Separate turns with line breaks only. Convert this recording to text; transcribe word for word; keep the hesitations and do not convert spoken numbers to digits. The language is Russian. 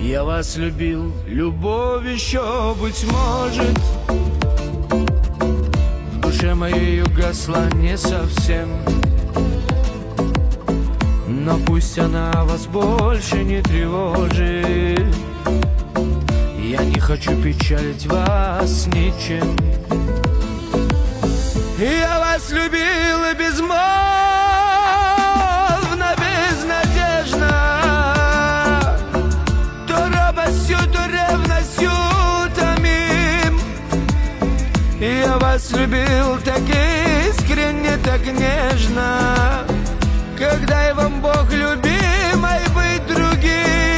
Я вас любил, любовь еще, быть может, в душе моей угасла не совсем. Но пусть она вас больше не тревожит, я не хочу печалить вас ничем. Я вас любил и безмолвно, безнадежно, то робостью, то ревностью томим. Я вас любил так искренне, так нежно, когда и вам Бог любимой быть другим.